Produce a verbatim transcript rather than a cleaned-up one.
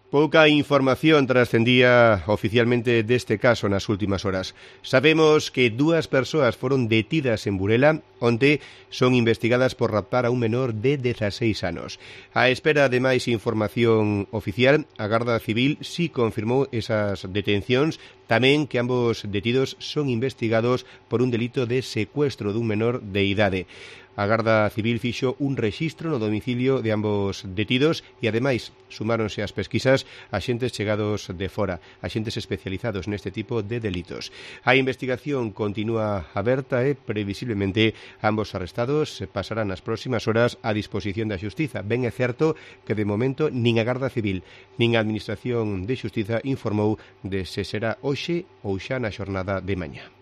Pouca información trascendía oficialmente deste caso nas últimas horas. Sabemos que dúas persoas foron detidas en Burela, onde son investigadas por raptar a un menor de dezaseis anos. A espera de máis información oficial, a Garda Civil sí confirmou esas detencións, tamén que ambos detidos son investigados por un delito de secuestro dun menor de idade. A Garda Civil fixo un rexistro no domicilio de ambos detidos e, ademais, sumáronse ás pesquisas axentes chegados de fora, axentes especializados neste tipo de delitos. A investigación continúa aberta e, previsiblemente, ambos arrestados pasarán nas próximas horas a disposición da Xustiza. Ben é certo que, de momento, nin a Garda Civil nin a Administración de Xustiza informou de se será hoxe ou xa na xornada de mañá.